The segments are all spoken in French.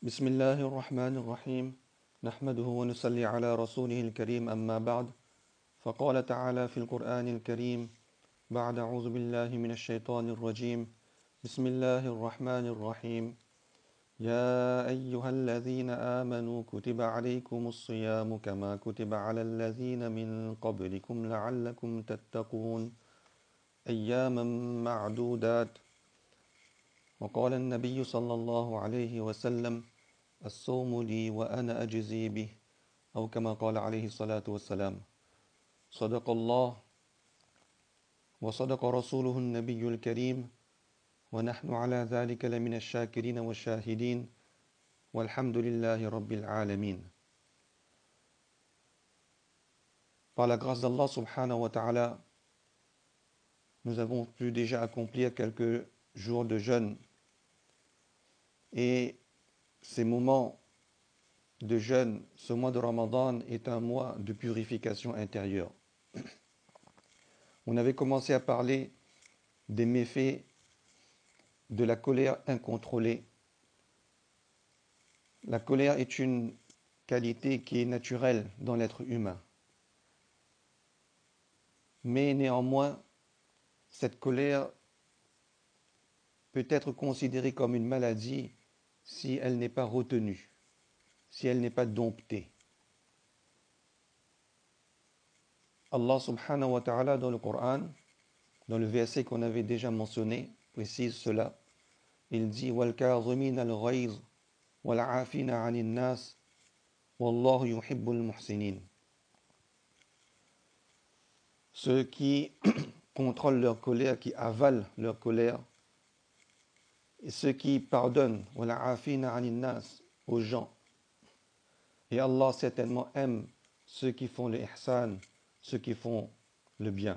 بسم الله الرحمن الرحيم نحمده ونصلي على رسوله الكريم أما بعد فقال تعالى في القرآن الكريم بعد أعوذ بالله من الشيطان الرجيم بسم الله الرحمن الرحيم يا أيها الذين آمنوا كتب عليكم الصيام كما كتب على الذين من قبلكم لعلكم تتقون أياما معدودات وقال النبي صلى الله عليه وسلم الصوم لي وأنا أجزي به أو كما قال عليه الصلاة والسلام صدق الله وصدق رسوله النبي الكريم ونحن على ذلك لمن الشاكرين والشاهدين والحمد لله رب العالمين. Par la grâce d'Allah subhanahu wa ta'ala, nous avons pu déjà accomplir quelques jours de jeûne et ces moments de jeûne, ce mois de Ramadan est un mois de purification intérieure. On avait commencé à parler des méfaits de la colère incontrôlée. La colère est une qualité qui est naturelle dans l'être humain. Mais néanmoins, cette colère peut être considérée comme une maladie si elle n'est pas retenue, si elle n'est pas domptée. Allah subhanahu wa ta'ala dans le Coran, dans le verset qu'on avait déjà mentionné, précise cela. Il dit وَالْكَاظِمِينَ الْغَيْظَ وَالْعَافِينَ عَنِ النَّاسِ وَاللَّهُ يُحِبُّ الْمُحْسِنِينَ. Ceux qui contrôlent leur colère, qui avalent leur colère, et ceux qui pardonnent وَالْعَافِينَ عَنِ النَّاسِ aux gens. Et Allah certainement aime ceux qui font le ihsan, ceux qui font le bien.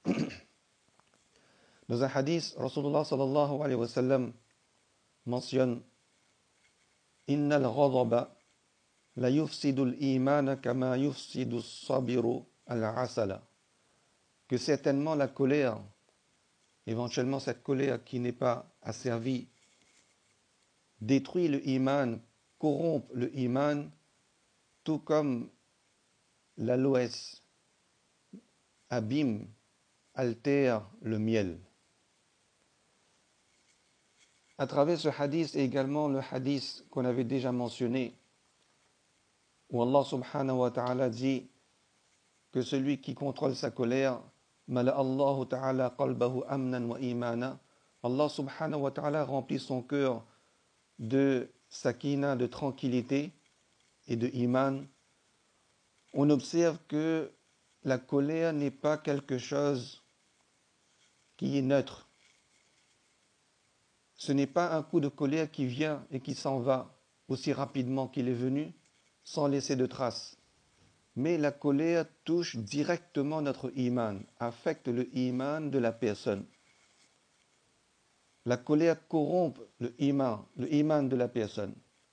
Dans un hadith, Rasulullah sallallahu alayhi wa sallam mentionne Inna al-ghadaba la yufsidu al-imana kama yufsidu as-sabiru al-asala. Que certainement la colère, éventuellement cette colère qui n'est pas asservie, détruit le iman, corrompt le iman, tout comme l'aloès abîme, altère le miel. À travers ce hadith et également le hadith qu'on avait déjà mentionné, où Allah subhanahu wa ta'ala dit que celui qui contrôle sa colère, mala Allahu ta'ala qalbahu amnan wa imana, Allah subhanahu wa ta'ala remplit son cœur de sakina, de tranquillité et de iman. On observe que la colère n'est pas quelque chose qui est neutre. Ce n'est pas un coup de colère qui vient et qui s'en va aussi rapidement qu'il est venu, sans laisser de traces. Mais la colère touche directement notre iman, affecte le iman de la personne. La colère corrompt le iman de la personne.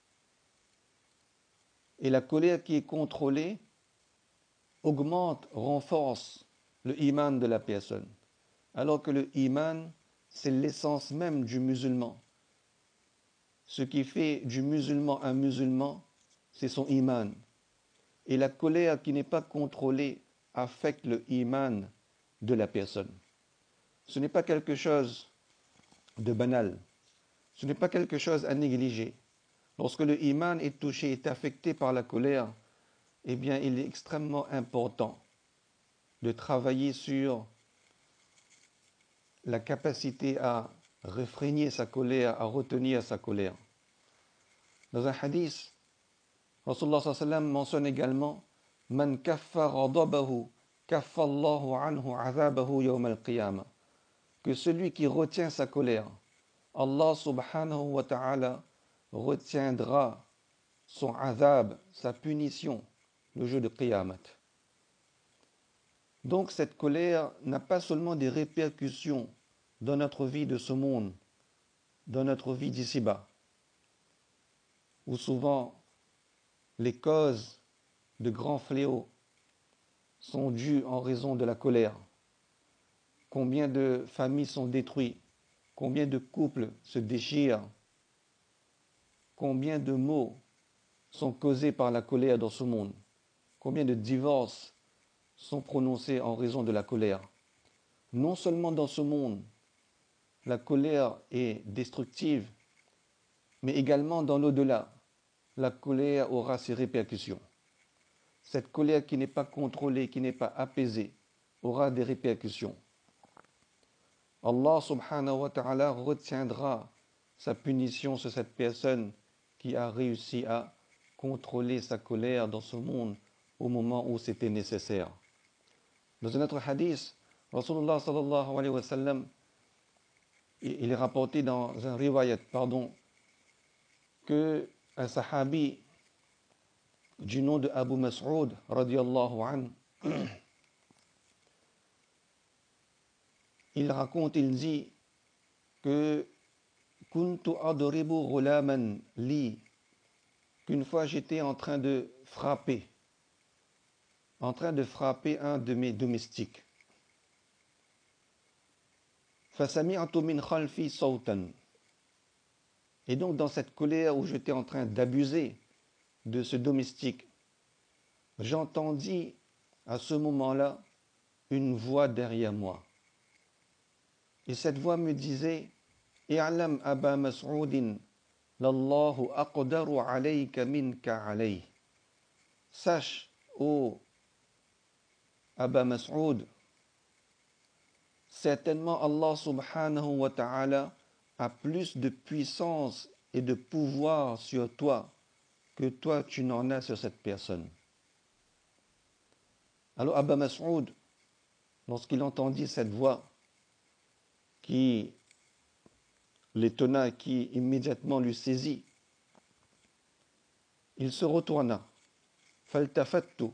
Et la colère qui est contrôlée augmente, renforce le iman de la personne. Alors que le iman, c'est l'essence même du musulman. Ce qui fait du musulman un musulman, c'est son iman. Et la colère qui n'est pas contrôlée affecte le iman de la personne. Ce n'est pas quelque chose de banal. Ce n'est pas quelque chose à négliger. Lorsque le iman est touché, est affecté par la colère, eh bien, il est extrêmement important de travailler sur la capacité à réfréner sa colère, à retenir sa colère. Dans un hadith, Rasulullah sallallahu alayhi wa sallam mentionne également Man kaffa ghadabahu kaffa Allahu anhu azabahu yawm al-qiyamah. Que celui qui retient sa colère, Allah subhanahu wa ta'ala retiendra son azab, sa punition, le jour de Qiyamah. Donc cette colère n'a pas seulement des répercussions dans notre vie de ce monde, dans notre vie d'ici-bas, où souvent les causes de grands fléaux sont dues en raison de la colère. Combien de familles sont détruites, combien de couples se déchirent, combien de maux sont causés par la colère dans ce monde, combien de divorces sont prononcés en raison de la colère. Non seulement dans ce monde, la colère est destructive, mais également dans l'au-delà, la colère aura ses répercussions. Cette colère qui n'est pas contrôlée, qui n'est pas apaisée, aura des répercussions. Allah subhanahu wa ta'ala retiendra sa punition sur cette personne qui a réussi à contrôler sa colère dans ce monde au moment où c'était nécessaire. Dans un autre hadith, Rasulullah sallallahu alayhi wa sallam, il est rapporté dans un riwayat, que un sahabi du nom de Abu Mas'ud radiyallahu anhu, il raconte, il dit que kuntu adribu ghulaman li, qu'une fois j'étais en train de frapper un de mes domestiques. Fasami'tu min khalfi sawtan. Et donc dans cette colère où j'étais en train d'abuser de ce domestique, j'entendis à ce moment-là une voix derrière moi. Et cette voix me disait: I'lam Aba Mas'oudin, lallahu aqdaru alayka minka alayh. Sache, ô Aba Mas'oud, certainement Allah subhanahu wa ta'ala a plus de puissance et de pouvoir sur toi que toi tu n'en as sur cette personne. Alors Aba Mas'oud, lorsqu'il entendit cette voix qui l'étonna, qui immédiatement lui saisit, il se retourna. Faltafattu.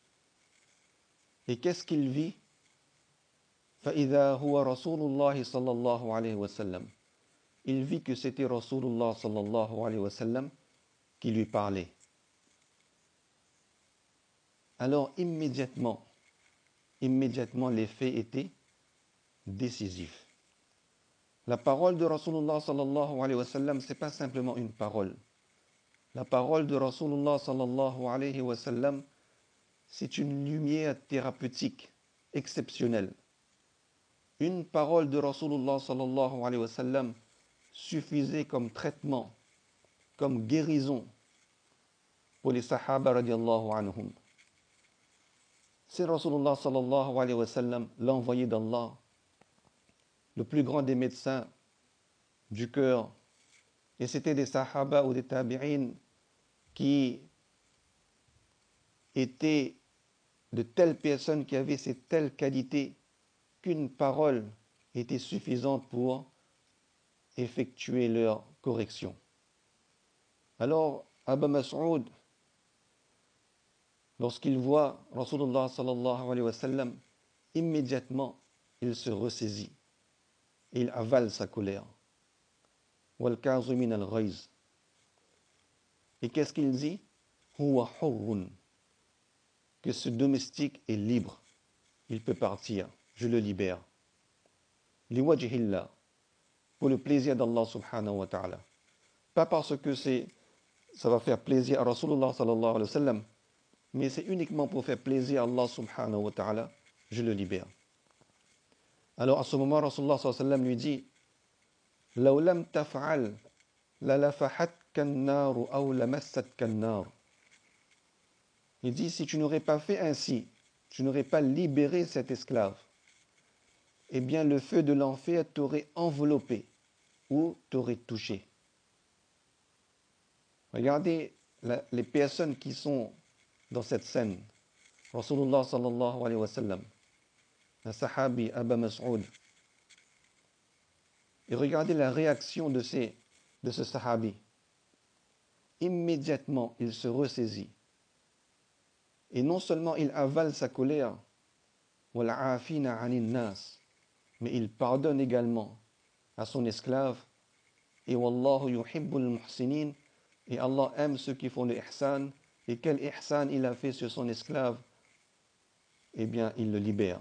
Et qu'est-ce qu'il vit? فَإِذَا هُوَ رَسُولُ اللَّهِ صَلَّى اللَّهُ عَلَيْهِ وَسَلَّمَ. Il vit que c'était Rasulullah sallallahu alayhi wa sallam qui lui parlait. Alors immédiatement, l'effet était décisif. La parole de Rasulullah sallallahu alayhi wa sallam, ce n'est pas simplement une parole. La parole de Rasulullah sallallahu alayhi wa sallam, c'est une lumière thérapeutique exceptionnelle. Une parole de Rasulullah sallallahu alayhi wa sallam suffisait comme traitement, comme guérison pour les Sahaba radiallahu anhum. C'est Rasulullah sallallahu alayhi wa sallam, l'envoyé d'Allah, le plus grand des médecins du cœur. Et c'était des Sahaba ou des Tabi'in qui étaient de telles personnes qui avaient ces telles qualités qu'une parole était suffisante pour effectuer leur correction. Alors, Aba Mas'oud, lorsqu'il voit Rasulullah sallallahu alayhi wa sallam, immédiatement, il se ressaisit et il avale sa colère. Wal kazimin al-ghayz. Et qu'est-ce qu'il dit? Huwa hurrun. Que ce domestique est libre. Il peut partir. Je le libère. Liwajhillah. Pour le plaisir d'Allah subhanahu wa ta'ala. Pas parce que ça va faire plaisir à Rasulullah sallallahu alayhi wa sallam, mais c'est uniquement pour faire plaisir à Allah subhanahu wa ta'ala, je le libère. Alors à ce moment, Rasulullah sallallahu alayhi wa sallam lui dit: Law lam taf'al, la lafahatka an-nar aw lamassatka an-nar. Il dit: si tu n'aurais pas fait ainsi, tu n'aurais pas libéré cet esclave, eh bien le feu de l'enfer t'aurait enveloppé ou t'aurait touché. Regardez les personnes qui sont dans cette scène. Rasulullah sallallahu alayhi wa sallam, un sahabi, Aba Mas'oud. Et regardez la réaction de ce sahabi. Immédiatement, il se ressaisit. Et non seulement il avale sa colère, wal'afina 'anil nas, mais il pardonne également à son esclave. Et wallahu yuhibbul muhsinin, et Allah aime ceux qui font le ihsan. Et quel ihsan il a fait sur son esclave? Eh bien, il le libère.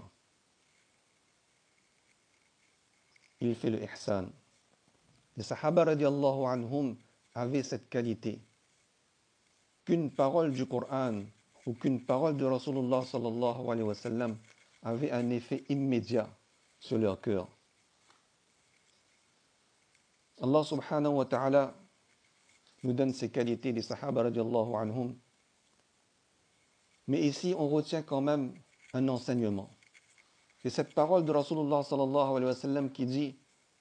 Il fait le ihsan. Les Sahaba radiallahu anhum avait cette qualité, qu'une parole du Coran ou qu'une parole de Rasulullah sallallahu alayhi wa sallam avait un effet immédiat sur leur cœur. Allah subhanahu wa ta'ala nous donne ces qualités des Sahaba radiallahu anhum. Mais ici, on retient quand même un enseignement. C'est cette parole de Rasulullah sallallahu alayhi wa sallam qui dit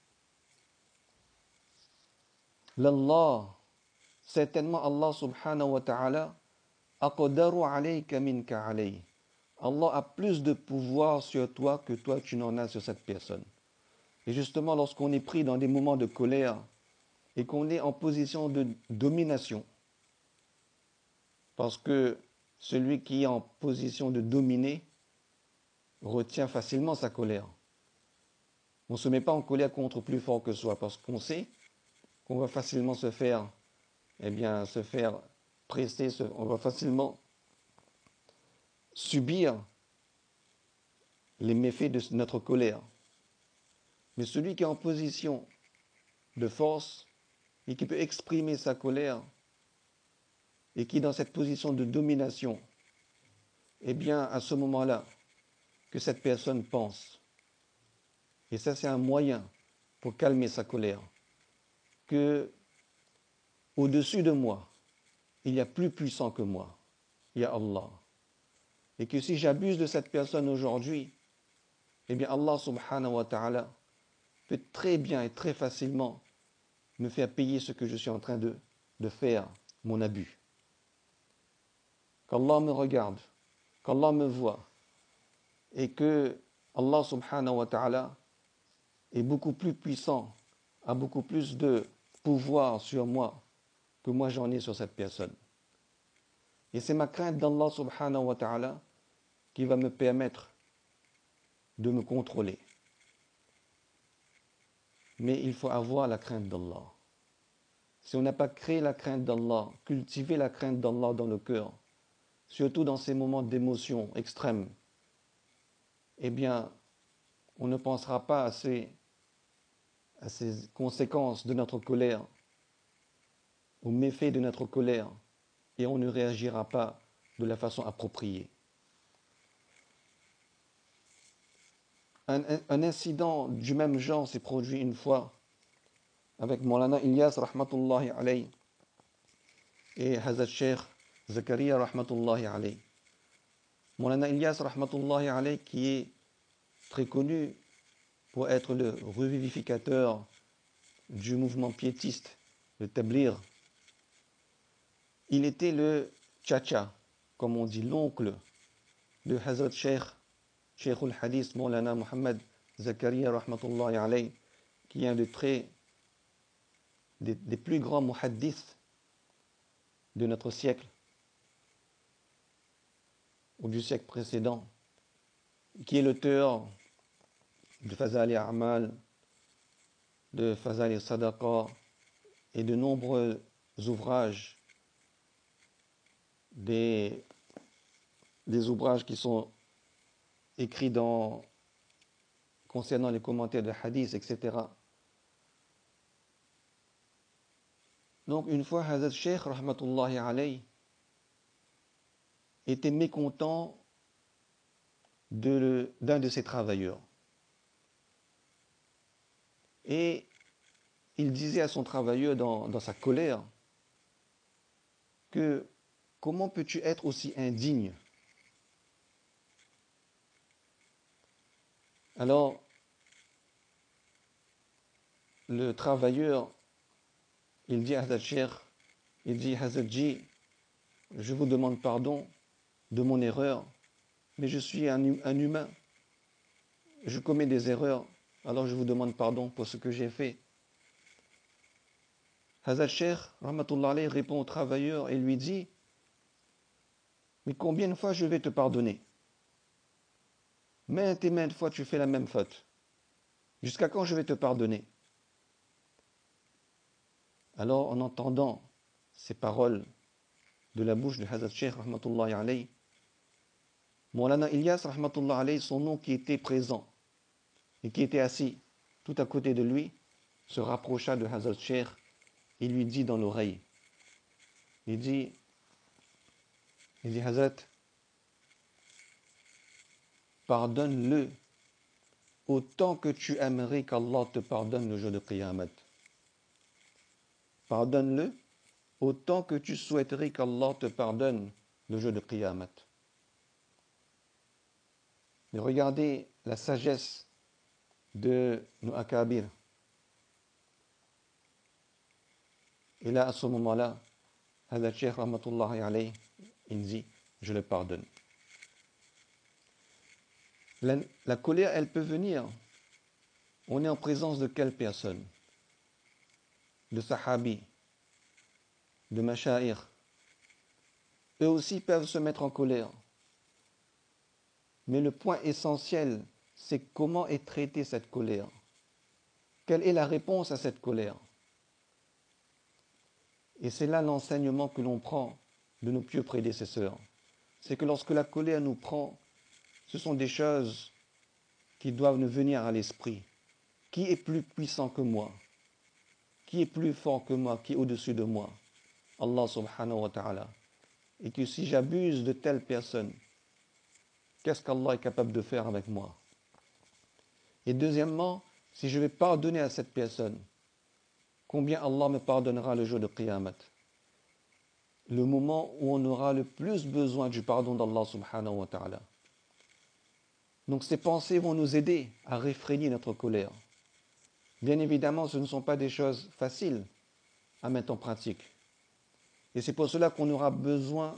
L'Allah, certainement Allah subhanahu wa ta'ala, aqdaru alayka minka alayh. Allah a plus de pouvoir sur toi que toi tu n'en as sur cette personne. Et justement, lorsqu'on est pris dans des moments de colère et qu'on est en position de domination, parce que celui qui est en position de dominer retient facilement sa colère. On ne se met pas en colère contre plus fort que soi, parce qu'on sait qu'on va facilement se faire presser, on va facilement subir les méfaits de notre colère. Mais celui qui est en position de force et qui peut exprimer sa colère et qui est dans cette position de domination, eh bien, à ce moment-là, que cette personne pense. Et ça, c'est un moyen pour calmer sa colère. Que au-dessus de moi, il y a plus puissant que moi. Il y a Allah. Et que si j'abuse de cette personne aujourd'hui, eh bien, Allah subhanahu wa ta'ala peut très bien et très facilement me faire payer ce que je suis en train de faire, mon abus. Qu'Allah me regarde, qu'Allah me voit, et que Allah subhanahu wa ta'ala est beaucoup plus puissant, a beaucoup plus de pouvoir sur moi que moi j'en ai sur cette personne. Et c'est ma crainte d'Allah subhanahu wa ta'ala qui va me permettre de me contrôler. Mais il faut avoir la crainte d'Allah. Si on n'a pas créé la crainte d'Allah, cultivé la crainte d'Allah dans le cœur, surtout dans ces moments d'émotion extrême, eh bien, on ne pensera pas à ces conséquences de notre colère, aux méfaits de notre colère, et on ne réagira pas de la façon appropriée. Un incident du même genre s'est produit une fois avec Maulana Ilyas rahmatullahi alayhi et Hazrat Sheikh Zakaria rahmatullahi alayhi. Maulana Ilyas rahmatullahi alayhi, qui est très connu pour être le revivificateur du mouvement piétiste, le Tabligh, il était le tchatcha, comme on dit, l'oncle de Hazrat Sheikhul Hadith Maulana Muhammad Zakaria rahmatullahi alayhi, qui est un des plus grands muhaddiths de notre siècle ou du siècle précédent, qui est l'auteur de Fazal A'mal, de Fazal Sadaqa et de nombreux ouvrages, des ouvrages qui sont écrits concernant les commentaires de hadith, etc. Donc une fois, Hazrat Sheikh rahmatullahi alayhi était mécontent d'un de ses travailleurs. Et il disait à son travailleur dans sa colère que comment peux-tu être aussi indigne? Alors, le travailleur, il dit à Hazrat Sheikh, il dit Hazrat Ji, je vous demande pardon de mon erreur, mais je suis un humain, je commets des erreurs, alors je vous demande pardon pour ce que j'ai fait. Hazrat Sheikh rahmatullah alayhi répond au travailleur et lui dit, mais combien de fois je vais te pardonner? Maintes et maintes fois tu fais la même faute. Jusqu'à quand je vais te pardonner? Alors, en entendant ces paroles de la bouche de Hazrat Sheikh rahmatullahi alayhi, Maulana Ilyas rahmatullahi alayhi, son oncle qui était présent et qui était assis tout à côté de lui, se rapprocha de Hazrat Sheikh il lui dit dans l'oreille, il dit Hazrat, pardonne-le autant que tu aimerais qu'Allah te pardonne le jour de Qiyamah. Pardonne-le autant que tu souhaiterais qu'Allah te pardonne le jour de Qiyamah. Et regardez la sagesse de nos akabir. Et là, à ce moment-là, Hadha Cheikh Rahmatullahi alayhi, il dit, je le pardonne. La colère, elle peut venir. On est en présence de quelle personne? De sahabi, de mashaïr. Eux aussi peuvent se mettre en colère. Mais le point essentiel, c'est comment est traitée cette colère. Quelle est la réponse à cette colère? Et c'est là l'enseignement que l'on prend de nos pieux prédécesseurs. C'est que lorsque la colère nous prend, ce sont des choses qui doivent nous venir à l'esprit. Qui est plus puissant que moi? Qui est plus fort que moi? Qui est au-dessus de moi? Allah subhanahu wa ta'ala. Et que si j'abuse de telle personne, qu'est-ce qu'Allah est capable de faire avec moi? Et deuxièmement, si je vais pardonner à cette personne, combien Allah me pardonnera le jour de Qiyamah? Le moment où on aura le plus besoin du pardon d'Allah subhanahu wa ta'ala. Donc ces pensées vont nous aider à réfréner notre colère. Bien évidemment, ce ne sont pas des choses faciles à mettre en pratique. Et c'est pour cela qu'on aura besoin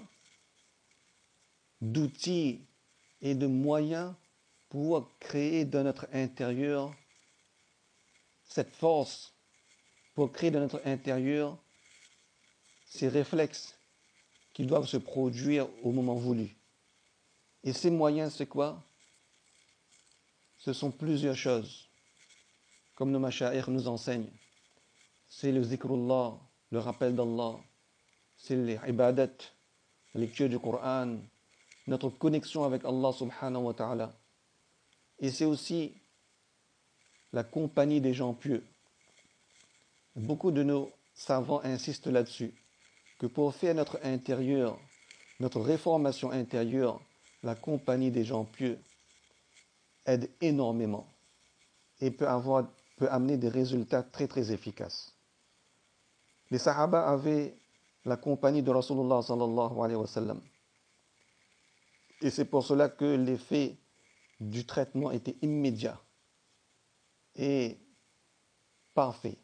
d'outils et de moyens pour créer dans notre intérieur cette force, pour créer dans notre intérieur ces réflexes qui doivent se produire au moment voulu. Et ces moyens, c'est quoi? Ce sont plusieurs choses, comme nos masha'ir nous enseignent. C'est le zikrullah, le rappel d'Allah, c'est les ibadat, la lecture du Coran, notre connexion avec Allah subhanahu wa ta'ala. Et c'est aussi la compagnie des gens pieux. Beaucoup de nos savants insistent là-dessus, que pour faire notre intérieur, notre réformation intérieure, la compagnie des gens pieux aide énormément et peut amener des résultats très très efficaces. Les Sahaba avaient la compagnie de Rasulullah sallallahu alayhi wa sallam. Et c'est pour cela que l'effet du traitement était immédiat et parfait.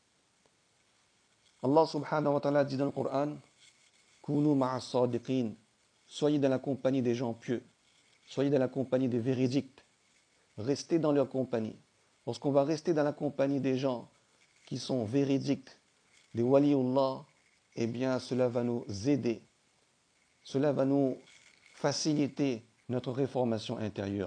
Allah subhanahu wa ta'ala dit dans le Coran, Kunu ma'a sadiqin, soyez dans la compagnie des gens pieux, soyez dans la compagnie des véridiques, restez dans leur compagnie. Lorsqu'on va rester dans la compagnie des gens qui sont véridiques, des waliullah, eh bien cela va nous aider, cela va nous faciliter notre réformation intérieure.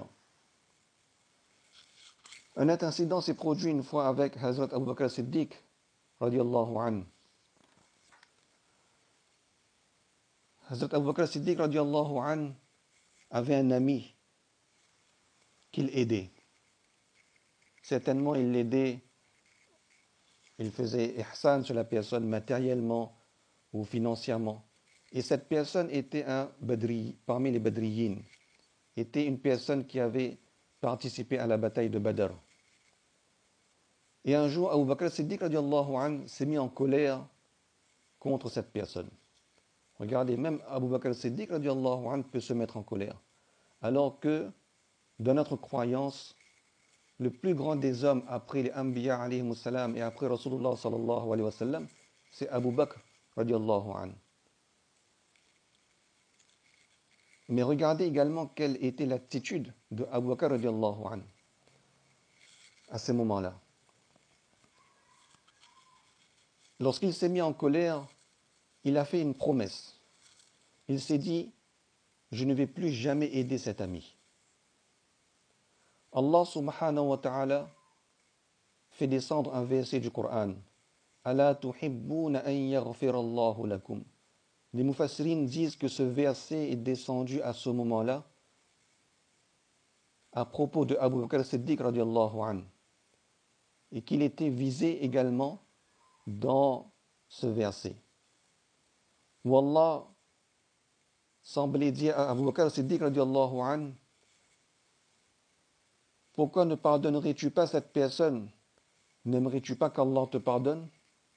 Un autre incident s'est produit une fois avec Hazrat Abu Bakr Siddiq, radiallahu anhu. Hazrat Abu Bakr Siddiq, radiallahu anhu, avait un ami qu'il aidait. Certainement, il l'aidait, il faisait ihsan sur la personne matériellement ou financièrement. Et cette personne était un badri, parmi les badriyin, était une personne qui avait participé à la bataille de Badr. Et un jour, Abu Bakr Siddiq radiallahu anhu s'est mis en colère contre cette personne. Regardez, même Abu Bakr Siddiq radiallahu anhu peut se mettre en colère. Alors que, dans notre croyance, le plus grand des hommes après les Anbiya alayhi salam et après Rasulullah sallallahu alayhi wa sallam, c'est Abu Bakr radiallahu anhu. Mais regardez également quelle était l'attitude de Abu Bakr radiallahu anhu à ce moment-là. Lorsqu'il s'est mis en colère, il a fait une promesse. Il s'est dit, je ne vais plus jamais aider cet ami. Allah subhanahu wa ta'ala fait descendre un verset du Coran. Ala tuhibbuna an yaghfira Allahu lakum. Les mufassirin disent que ce verset est descendu à ce moment-là à propos de Abu Bakr Siddiq radiallahu anhu et qu'il était visé également dans ce verset. Wallah semblait dire à Abu Bakr Siddiq radiallahu anhu, pourquoi ne pardonnerais-tu pas cette personne? N'aimerais-tu pas qu'Allah te pardonne?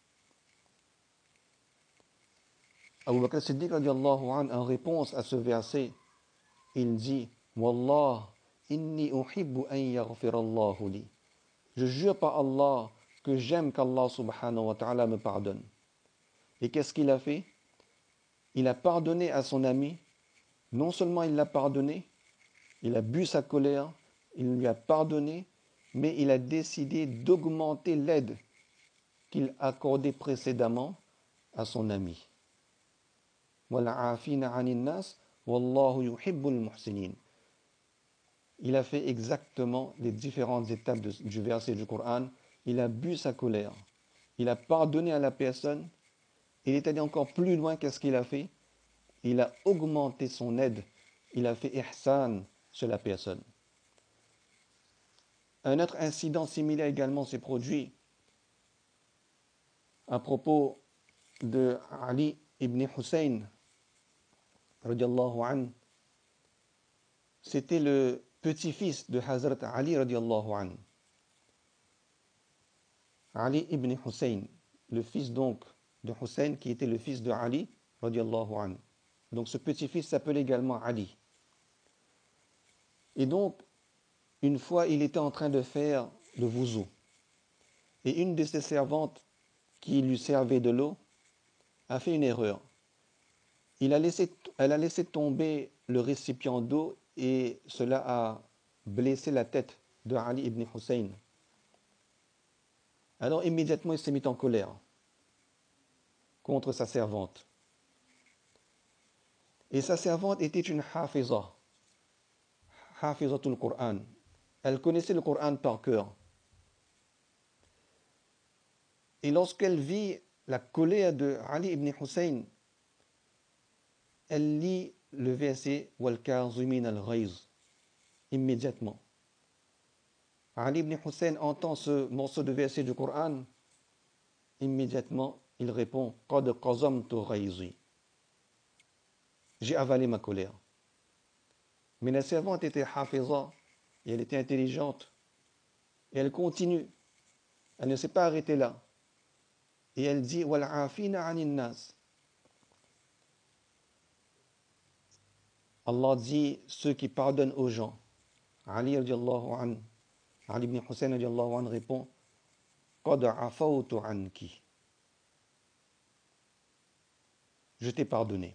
Abu Bakr Siddiq radiallahu anhu, en réponse à ce verset, il dit, Wallah, inni uhibbu an yaghfirallahu li. Je jure par Allah que j'aime qu'Allah subhanahu wa ta'ala me pardonne. Et qu'est-ce qu'il a fait? Il a pardonné à son ami. Non seulement il l'a pardonné, il a bu sa colère, il lui a pardonné, mais il a décidé d'augmenter l'aide qu'il accordait précédemment à son ami. Wal'afina 'anil nas, wallahu yuhibbul muhsinin. Il a fait exactement les différentes étapes du verset du Coran. Il a bu sa colère. Il a pardonné à la personne. Il est allé encore plus loin qu'est-ce qu'il a fait. Il a augmenté son aide. Il a fait ihsan sur la personne. Un autre incident similaire également s'est produit à propos de Ali ibn Hussein, radiallahu anhu. C'était le petit-fils de Hazrat Ali, radiallahu anhu. Ali ibn Hussein, le fils donc de Hussein qui était le fils de Ali, radiallahu anhu. Donc ce petit-fils s'appelle également Ali. Et donc, une fois, il était en train de faire le wuzu. Et une de ses servantes qui lui servait de l'eau a fait une erreur. Elle a laissé tomber le récipient d'eau et cela a blessé la tête de Ali ibn Hussein. Alors immédiatement, il s'est mis en colère contre sa servante. Et sa servante était une hafiza, hafizatul Qur'an. Elle connaissait le Coran par cœur. Et lorsqu'elle vit la colère de Ali ibn Hussein, elle lit le verset Wal kazimin al-ghayz immédiatement. Ali ibn Hussein entend ce morceau de verset du Coran. Immédiatement, il répond Qad qazamtu ghayzi. J'ai avalé ma colère. Mais la servante était hafiza et elle était intelligente. Et elle continue. Elle ne s'est pas arrêtée là. Et elle dit Wal'afina 'anil nas. Allah dit ceux qui pardonnent aux gens. Ali radiallahu anhu, Ali ibn Hussein radiallahu anhu répond Qad afawtu anki. Je t'ai pardonné.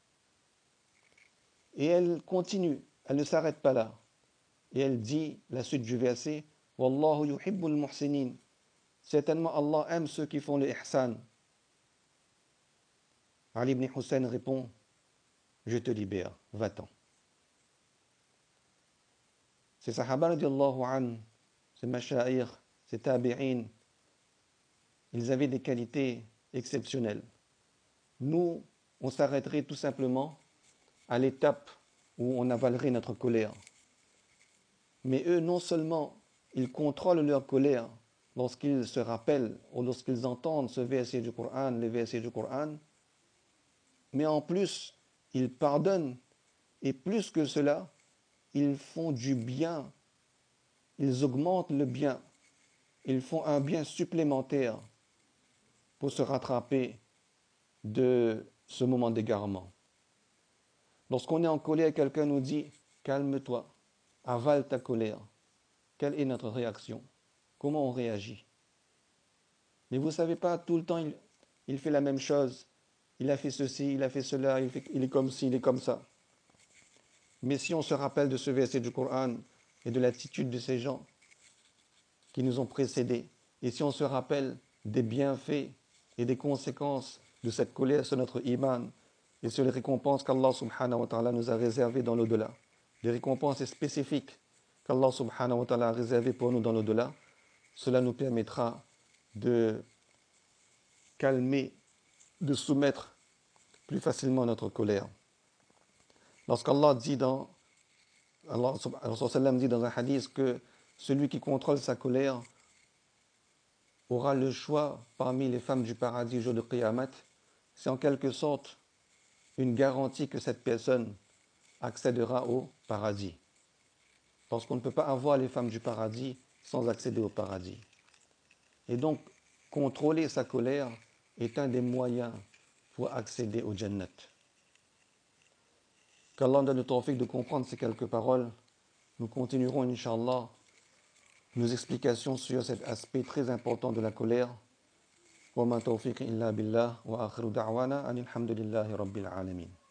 Et elle continue, elle ne s'arrête pas là. Et elle dit la suite du verset Wallahu yuhibbul muhsinin. Certainement Allah aime ceux qui font le ihsan. Ali ibn Hussein répond Je te libère, va-t'en. Ces sahaba radiallahu anhu, ces masha'ir, ces tabi'in, ils avaient des qualités exceptionnelles. Nous, on s'arrêterait tout simplement à l'étape où on avalerait notre colère. Mais eux, non seulement ils contrôlent leur colère lorsqu'ils se rappellent ou lorsqu'ils entendent ce verset du Coran, les versets du Coran, mais en plus, ils pardonnent et plus que cela, ils font du bien, ils augmentent le bien, ils font un bien supplémentaire pour se rattraper de ce moment d'égarement. Lorsqu'on est en colère, quelqu'un nous dit « Calme-toi, avale ta colère ». Quelle est notre réaction? Comment on réagit? Mais vous ne savez pas, tout le temps, il fait la même chose. Il a fait ceci, il a fait cela, il est comme ci, il est comme ça. Mais si on se rappelle de ce verset du Coran et de l'attitude de ces gens qui nous ont précédés, et si on se rappelle des bienfaits et des conséquences de cette colère sur notre iman et sur les récompenses qu'Allah subhanahu wa ta'ala nous a réservées dans l'au-delà, des récompenses spécifiques qu'Allah subhanahu wa ta'ala a réservées pour nous dans l'au-delà, cela nous permettra de calmer, de soumettre plus facilement notre colère. Lorsqu'Allah dit Allah dit dans un hadith que celui qui contrôle sa colère aura le choix parmi les femmes du paradis au jour de Qiyamah, c'est en quelque sorte une garantie que cette personne accédera au paradis. Parce qu'on ne peut pas avoir les femmes du paradis sans accéder au paradis. Et donc, contrôler sa colère est un des moyens pour accéder au Jannat. Qu'Allah donne le tawfiq de comprendre ces quelques paroles. Nous continuerons, Inch'Allah, nos explications sur cet aspect très important de la colère. Wa ma tawfiq illa billah wa akhiru da'wana anil hamdulillahi rabbil alamin.